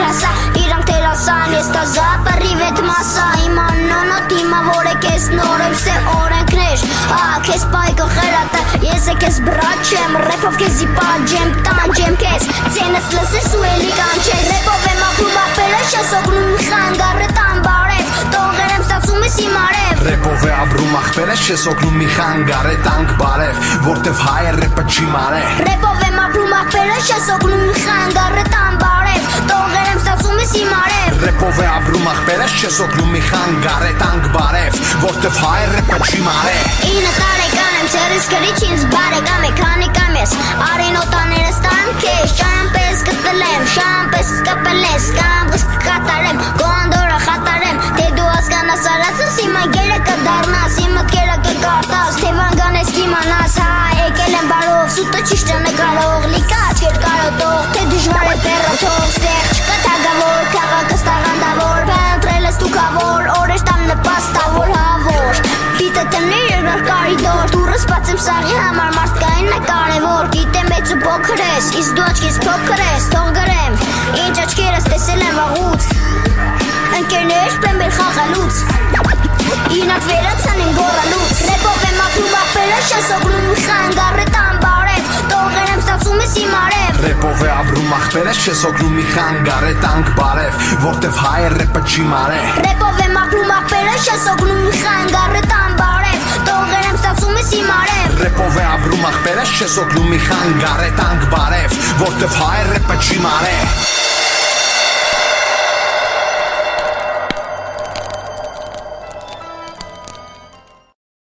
հասա իրանք տերասան ես տազապ ռիվետ մասա Հիմա նոնոտ հիմա որ է կես նոր եմ ստե օրենքներ Կես պայկը խերատը ես է կես բրաչ եմ Ռեպով կեզի պաջեմ տանջեմ կես Ձենս լսես ու էլի կանչես Ռեպով եմ ապրում ապերը շես օգնում մի խանգարը տան բարև Տողեր եմ ստացում ես իմ արև Ռեպով է ապրում ախպերը շես օգնում մի խանգարը տանք բարև Որտև հայ է ռեպը չի մարե Ռեպով եմ ապրում ապերը շես օգնում մի խանգարը տան բարև Տողեր եմ ստացում ես իմ արև Ռեպով է ապրում ախպերը շես օգնում մի խանգարը տանք բարև Որտև հայ է ռեպը չի մարե Ինը տարեկան եմ ծերիս գրիչ ինձ բարեկամ է քանի կամ ես Արին օտաներս տան քեզ Շան պես կտլեմ, շան պես կպլես Կամ պես կկատարեմ, գոանդորը խատարեմ Թե դու հասկանաս արածս իմ այգերը կդարնաս Իմ մտքերը կկարտաս, թե վանգանես կիմանաս Հա, եկել եմ բարով, սուտը ճիշտը նկարող Լիկաչ երկարոտող, թե դժվար է պերոթող Ստեղ չկա թագավոր, քաղաքս տաղանդավոր Փնտրել ես տուքավոր, օրեր տամ նպաստավոր Հավոր, պիտը տնիր երկար կարիդոր Դուրս բացեմ սաղի համար մարդկային է կարևոր Գիտեմ մեծ ու փոքր ես, իսկ դու աչքիս փոքր ես Թող գրեմ, ինչ աչքերս տեսել եմ վաղուց Ընկերներ պեմ մեր խաղալուց Ինակ վերացան եմ գորալուց Ռեպով եմ ապրում ապերը շես օգնում մի խանգարը տան բարև Տողեր եմ ստացում ես իմ արև Ռեպով է ապրում ախպերը շես օգնում մի խանգարը տանք բարև Որտև հայ է ռեպը չի մարե Ռեպով եմ ապրում ապերը շես օգնում մի խանգարը տան բարև Տողեր եմ ստացում ես իմ արև Ռեպով է ապրում ախպերը շես օգնում մի խանգարը տանք բարև Որտև հայ է ռեպը չի մարե